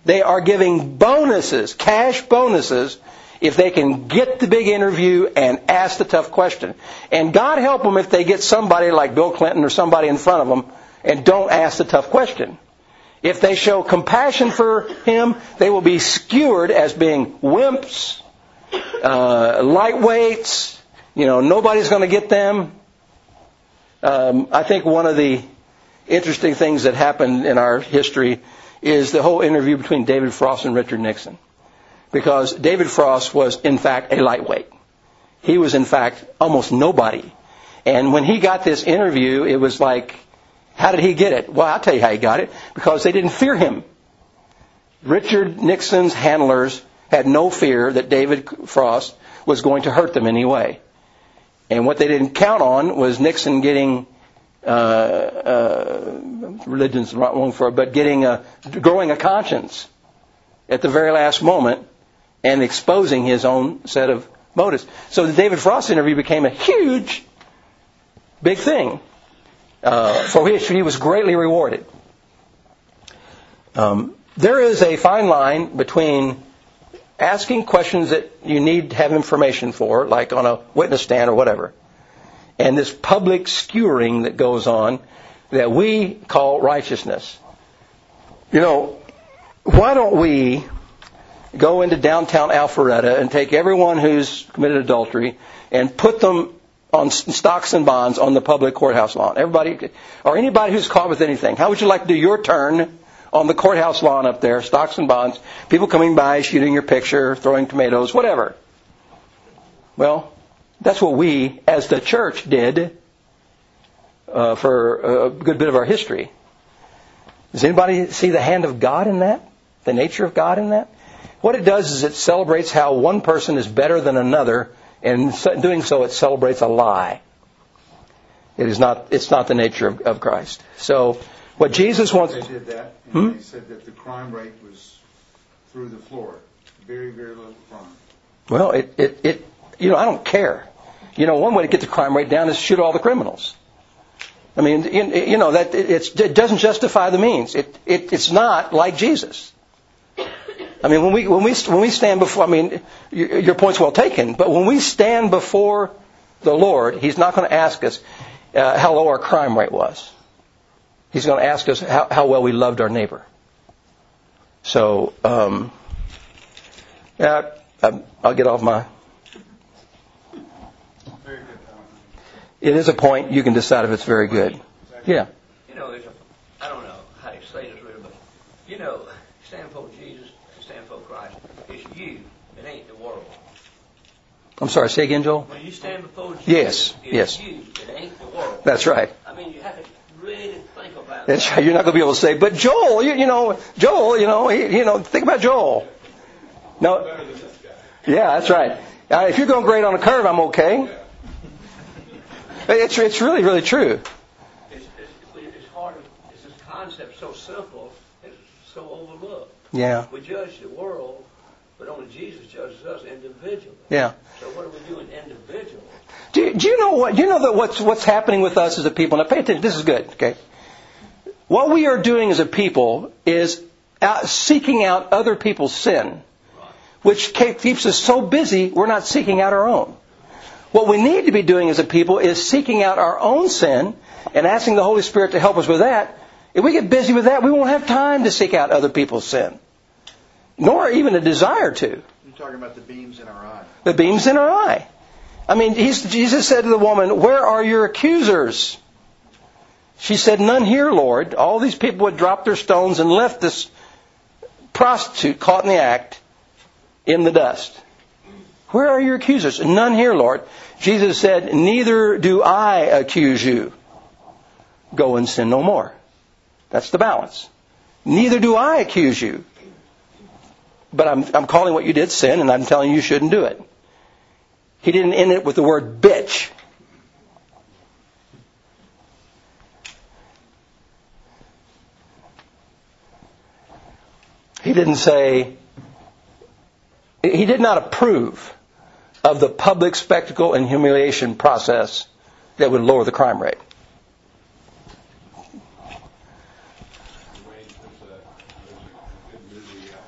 They are giving bonuses, cash bonuses, if they can get the big interview and ask the tough question. And God help them if they get somebody like Bill Clinton or somebody in front of them and don't ask the tough question. If they show compassion for him, they will be skewered as being wimps, uh, lightweights. You know, nobody's going to get them. Um, I think one of the interesting things that happened in our history is the whole interview between David Frost and Richard Nixon. Because David Frost was, in fact, a lightweight. He was, in fact, almost nobody. And when he got this interview, it was like, how did he get it? Well, I'll tell you how he got it. Because they didn't fear him. Richard Nixon's handlers had no fear that David Frost was going to hurt them in any way. And what they didn't count on was Nixon getting, uh, uh, religion's not wrong for it, but getting a, growing a conscience at the very last moment and exposing his own set of motives. So the David Frost interview became a huge, big thing, uh, for which he was greatly rewarded. Um, there is a fine line between asking questions that you need to have information for, like on a witness stand or whatever, and this public skewering that goes on that we call righteousness. You know, why don't we go into downtown Alpharetta and take everyone who's committed adultery and put them on stocks and bonds on the public courthouse lawn? Everybody, or anybody who's caught with anything. How would you like to do your turn on the courthouse lawn up there, stocks and bonds, people coming by, shooting your picture, throwing tomatoes, whatever? Well, that's what we, as the church, did uh, for a good bit of our history. Does anybody see the hand of God in that? The nature of God in that? What it does is it celebrates how one person is better than another, and in doing so it celebrates a lie. It is not, it's not the nature of, of Christ. So, what Jesus wants... They did that, and Hmm? they said that the crime rate was through the floor. Very, very little crime. Well, it, it, it, you know, I don't care. You know, one way to get the crime rate down is shoot all the criminals. I mean, you, you know, that it, it's, it doesn't justify the means. It, it, it's not like Jesus. I mean, when we when we when we stand before, I mean, your, your point's well taken. But when we stand before the Lord, He's not going to ask us uh, how low our crime rate was. He's going to ask us how, how well we loved our neighbor. So, um, yeah, I'll get off my. Very good point. It is a point. You can decide if it's very good. Yeah. You know, there's a, I don't know how to say this really, but, you know, stand for Jesus and stand for Christ. It's you. It ain't the world. I'm sorry, say again, Joel? When you stand before Jesus, Yes, it's yes. you. It ain't the world. That's right. I mean, you have to really think about That's that. right. You're not going to be able to say, but Joel, you, you know, Joel, you know, he, you know, think about Joel. No. Yeah, that's right. Uh, if you're going great on a curve, I'm okay. It's it's really, really true. It's, it's, it's hard. It's this concept so simple. It's so overlooked. Yeah. We judge the world, but only Jesus judges us individually. Yeah. So what are we doing individually? Do you, do you know what? Do you know that what's what's happening with us as a people? Now, pay attention. This is good. Okay. What we are doing as a people is out, seeking out other people's sin, which keeps us so busy we're not seeking out our own. What we need to be doing as a people is seeking out our own sin and asking the Holy Spirit to help us with that. If we get busy with that, we won't have time to seek out other people's sin, nor even a desire to. You're talking about the beams in our eye. The beams in our eye. I mean, he's, Jesus said to the woman, "Where are your accusers?" She said, "None here, Lord." All these people had dropped their stones and left this prostitute caught in the act in the dust. "Where are your accusers?" "None here, Lord." Jesus said, "Neither do I accuse you. Go and sin no more." That's the balance. Neither do I accuse you. But I'm, I'm calling what you did sin, and I'm telling you you shouldn't do it. He didn't end it with the word bitch. He didn't say, he did not approve of the public spectacle and humiliation process that would lower the crime rate. Wayne, there's a, there's a good movie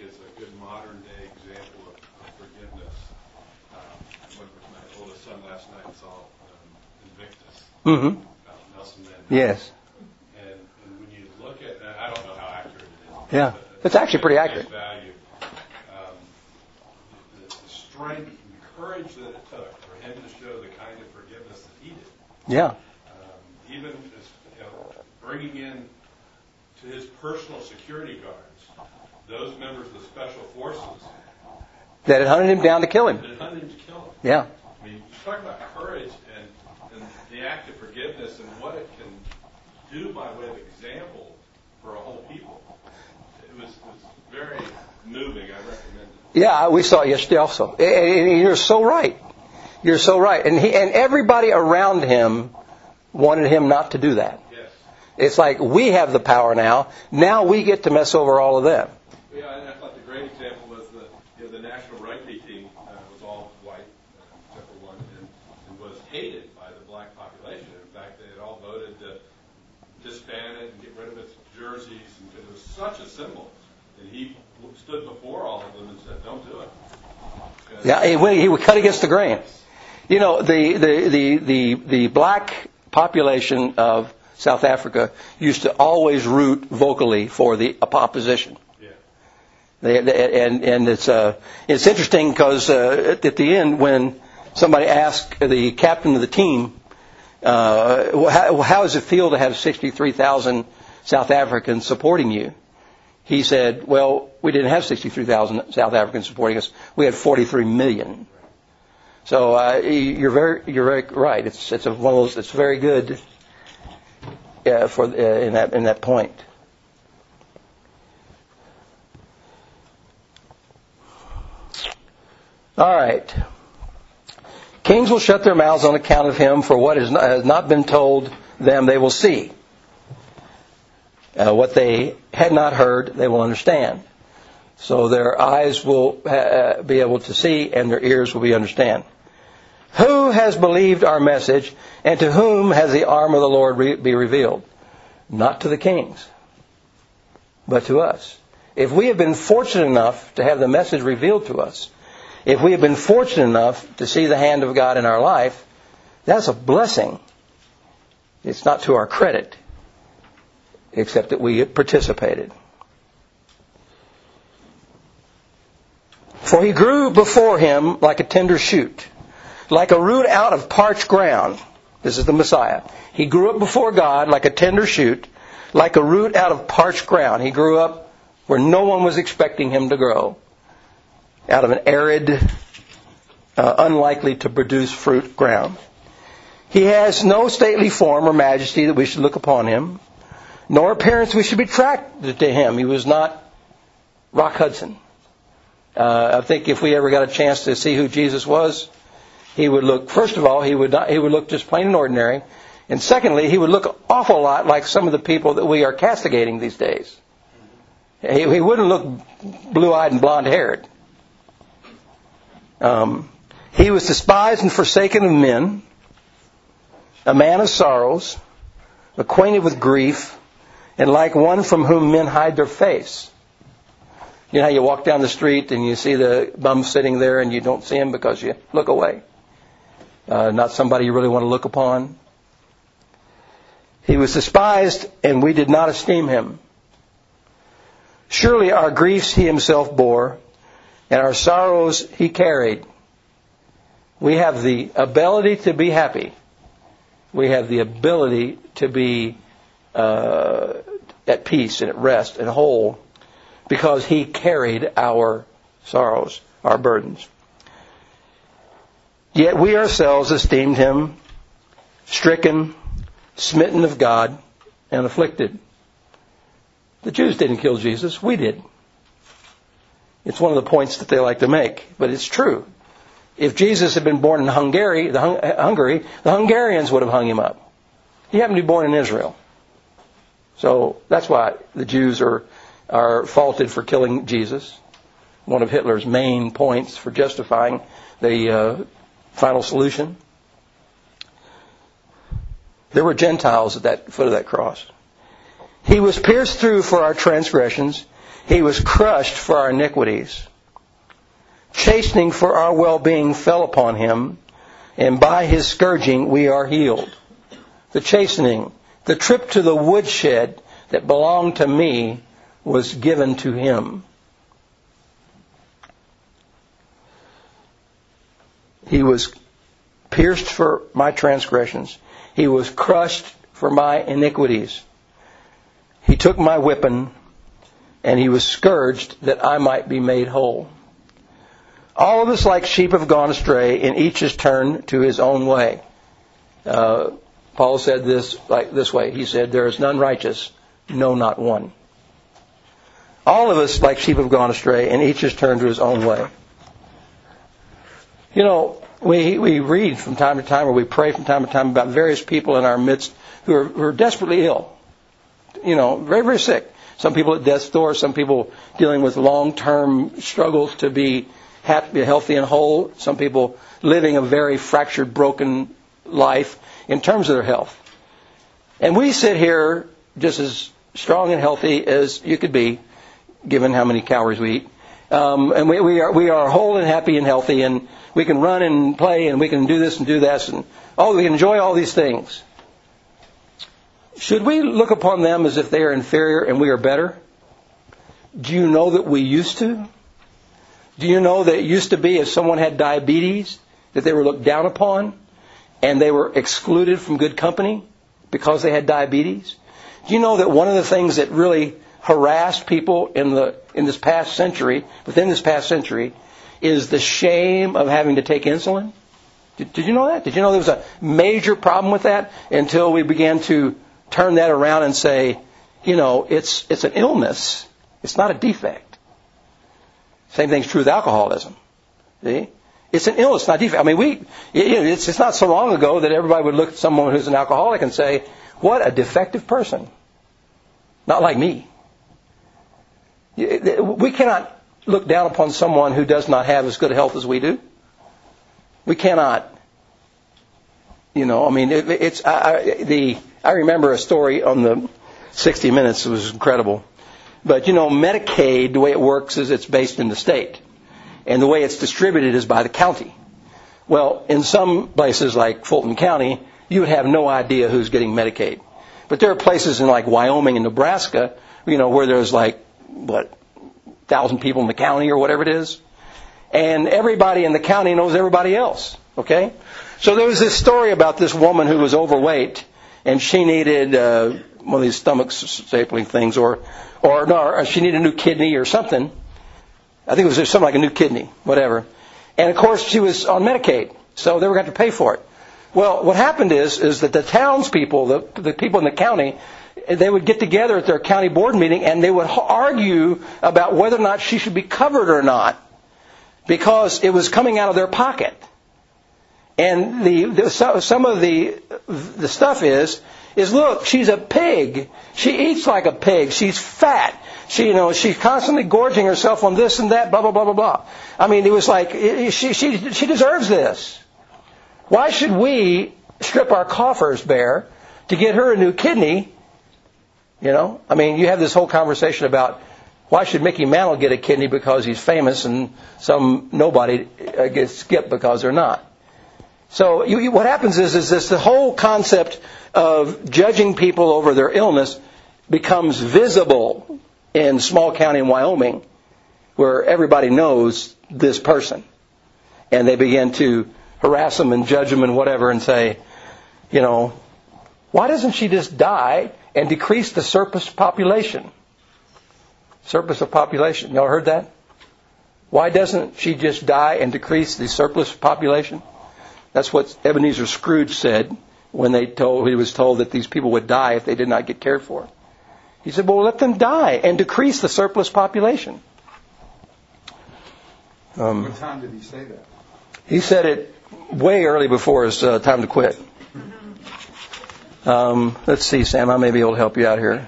is a good modern-day example of, of forgiveness. Um, I went with my oldest son last night and saw um, Invictus, Mm-hmm. about Nelson Mandela. Yes. And, and when you look at that, I don't know how accurate it is. Yeah. but It's actually pretty accurate. Value, um, the, the strength and courage that it took for him to show the kind of forgiveness that he did. Yeah. Um, even as, you know, bringing in to his personal security guards those members of the special forces That had hunted him down to kill him. that had hunted him to kill him. Yeah. I mean, you talk about courage and, and the act of forgiveness and what it can do by way of example for a whole people. It was, it was very moving. I recommend it. Yeah, we saw it yesterday also. And you're so right. You're so right. And he and everybody around him wanted him not to do that. Yes. It's like we have the power now. Now we get to mess over all of them. Yeah, and I thought the great example was the you know, the national rugby team uh, was all white, uh, except for one, and, and was hated by the black population. In fact, they had all voted to disband it and get rid of its jerseys, and it was such a symbol. And he stood before all of them and said, "Don't do it." Because Yeah, he would, he would cut against the grain. You know, the, the, the, the, the black population of South Africa used to always root vocally for the opposition. Yeah. They, they, and and it's uh, it's interesting because uh, at, at the end when somebody asked the captain of the team, uh, how, how does it feel to have sixty-three thousand South Africans supporting you? He said, well, we didn't have sixty-three thousand South Africans supporting us. We had forty-three million. So uh, you're very you're very right. It's it's a, one of those. It's very good uh, for uh, in that in that point. All right. Kings will shut their mouths on account of him, for what has not, has not been told them they will see. Uh, what they had not heard, they will understand. So their eyes will uh, be able to see, and their ears will be understand. Who has believed our message, and to whom has the arm of the Lord re- be revealed? Not to the kings, but to us. If we have been fortunate enough to have the message revealed to us, if we have been fortunate enough to see the hand of God in our life, that's a blessing. It's not to our credit, except that we participated. For he grew before him like a tender shoot, like a root out of parched ground. This is the Messiah. He grew up before God like a tender shoot, like a root out of parched ground. He grew up where no one was expecting him to grow, out of an arid, uh, unlikely to produce fruit ground. He has no stately form or majesty that we should look upon him, nor appearance we should be attracted to him. He was not Rock Hudson. Uh, I think if we ever got a chance to see who Jesus was, he would look, first of all, he would not, he would look just plain and ordinary. And secondly, he would look an awful lot like some of the people that we are castigating these days. He, he wouldn't look blue-eyed and blonde-haired. Um, he was despised and forsaken of men, a man of sorrows, acquainted with grief, and like one from whom men hide their face. You know how you walk down the street and you see the bum sitting there and you don't see him because you look away? Uh, not somebody you really want to look upon. He was despised and we did not esteem him. Surely our griefs he himself bore, and our sorrows he carried. We have the ability to be happy. We have the ability to be uh, at peace and at rest and whole, because he carried our sorrows, our burdens. Yet we ourselves esteemed him stricken, smitten of God, and afflicted. The Jews didn't kill Jesus, we did. It's one of the points that they like to make, but it's true. If Jesus had been born in Hungary, the Hung- Hungary, the Hungarians would have hung him up. He happened to be born in Israel. So that's why the Jews are are faulted for killing Jesus. One of Hitler's main points for justifying the uh, final solution. There were Gentiles at that foot of that cross. He was pierced through for our transgressions. He was crushed for our iniquities. Chastening for our well-being fell upon him, and by his scourging we are healed. The chastening, the trip to the woodshed that belonged to me, was given to him. He was pierced for my transgressions. He was crushed for my iniquities. He took my whipping, and he was scourged that I might be made whole. All of us like sheep have gone astray, and each has turned to his own way. Uh, Paul said this like this way. He said, there is none righteous, no, not one. All of us like sheep have gone astray, and each has turned to his own way. You know, we we read from time to time, or we pray from time to time about various people in our midst who are, who are desperately ill. You know, very, very sick. Some people at death's door, some people dealing with long-term struggles to be happy, healthy, and whole. Some people living a very fractured, broken life in terms of their health. And we sit here just as strong and healthy as you could be, given how many calories we eat. Um, and we, we are we are whole and happy and healthy, and we can run and play, and we can do this and do that, and oh, we can enjoy all these things. Should we look upon them as if they are inferior and we are better? Do you know that we used to? Do you know that it used to be if someone had diabetes, that they were looked down upon and they were excluded from good company because they had diabetes? Do you know that one of the things that really harassed people in the in this past century, within this past century, is the shame of having to take insulin? Did, did you know that? Did you know there was a major problem with that until we began to turn that around and say, you know, it's it's an illness. It's not a defect. Same thing's true with alcoholism. See? It's an illness, not a defect. I mean, we it's it's not so long ago that everybody would look at someone who's an alcoholic and say, what a defective person. Not like me. We cannot look down upon someone who does not have as good a health as we do. We cannot, you know, I mean, it, it's, I, I, the, I remember a story on the sixty minutes. It was incredible. But, you know, Medicaid, the way it works is it's based in the state. And the way it's distributed is by the county. Well, in some places like Fulton County, you would have no idea who's getting Medicaid. But there are places in like Wyoming and Nebraska, you know, where there's like, what, a thousand people in the county or whatever it is. And everybody in the county knows everybody else. Okay? So there was this story about this woman who was overweight, and she needed uh, one of these stomach stapling things, or, or no, or she needed a new kidney or something. I think it was something like a new kidney, whatever. And of course, she was on Medicaid, so they were going to pay for it. Well, what happened is, is that the townspeople, the, the people in the county, they would get together at their county board meeting and they would argue about whether or not she should be covered or not, because it was coming out of their pocket. And the, the some of the the stuff is is look, she's a pig. She eats like a pig. She's fat. She, you know, she's constantly gorging herself on this and that. Blah blah blah blah blah. I mean, it was like she she she deserves this. Why should we strip our coffers bare to get her a new kidney? You know, I mean, you have this whole conversation about why should Mickey Mantle get a kidney because he's famous and some nobody gets skipped because they're not. So you, you, what happens is, is this the whole concept of judging people over their illness becomes visible in small county in Wyoming, where everybody knows this person. And they begin to harass them and judge them and whatever and say, you know, why doesn't she just die and decrease the surplus population? Surplus of population. Y'all heard that? Why doesn't she just die and decrease the surplus population? That's what Ebenezer Scrooge said when they told he was told that these people would die if they did not get cared for. He said, well, let them die and decrease the surplus population. Um, what time did he say that? He said it way early before his uh, time to quit. Um, let's see, Sam, I may be able to help you out here.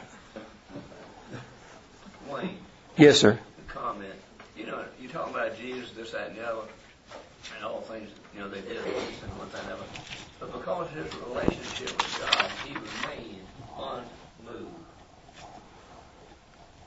Wayne. Yes, sir. Comment. You know, you're talking about Jesus, this, that, and the other, and all things, you know, they did this and one thing and other. But because of his relationship with God, he remained unmoved.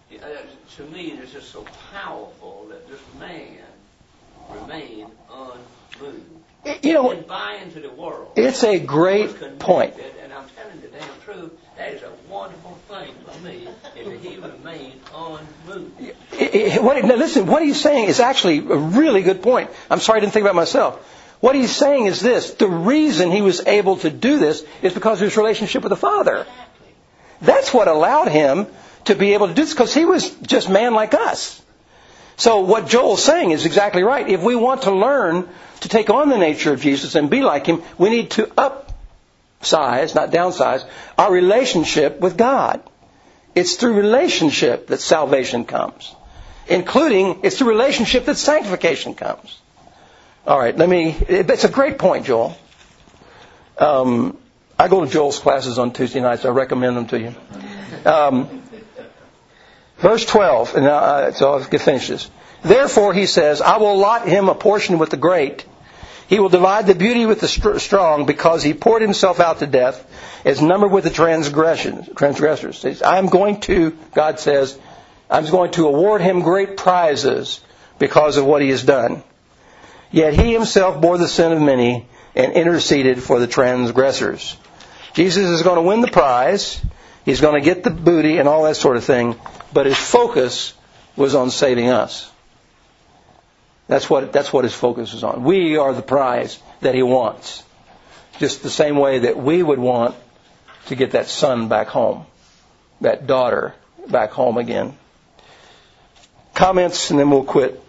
uh, to me, it's just so powerful that this man remained unmoved. You know, He didn't buy into the world. it's a great He was point. connected, and I'm telling the damn truth, that is a wonderful thing for me, is that he remained unmoved. It- it- what, now listen, what he's saying is actually a really good point. I'm sorry I didn't think about it myself. What he's saying is this. The reason he was able to do this is because of his relationship with the Father. Exactly. That's what allowed him to be able to do this, because he was just man like us. So what Joel's saying is exactly right. If we want to learn to take on the nature of Jesus and be like him, we need to upsize, not downsize, our relationship with God. It's through relationship that salvation comes, including it's through relationship that sanctification comes. All right, let me. It's a great point, Joel. Um, I go to Joel's classes on Tuesday nights. I recommend them to you. Um, verse twelve, and uh, so I'll get finished this. Therefore, he says, I will allot him a portion with the great. He will divide the beauty with the strong, because he poured himself out to death, as numbered with the transgressions, transgressors. He says, I'm going to, God says, I'm going to award him great prizes because of what he has done. Yet he himself bore the sin of many and interceded for the transgressors. Jesus is going to win the prize. He's going to get the booty and all that sort of thing. But his focus was on saving us. That's what, that's what his focus is on. We are the prize that he wants. Just the same way that we would want to get that son back home. That daughter back home again. Comments and then we'll quit.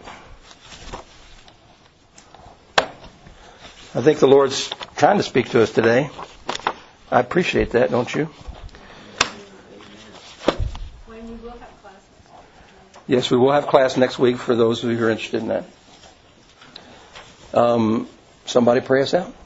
I think the Lord's trying to speak to us today. I appreciate that, don't you? When we will have class next week. Yes, we will have class next week for those who are interested in that. Um, somebody pray us out.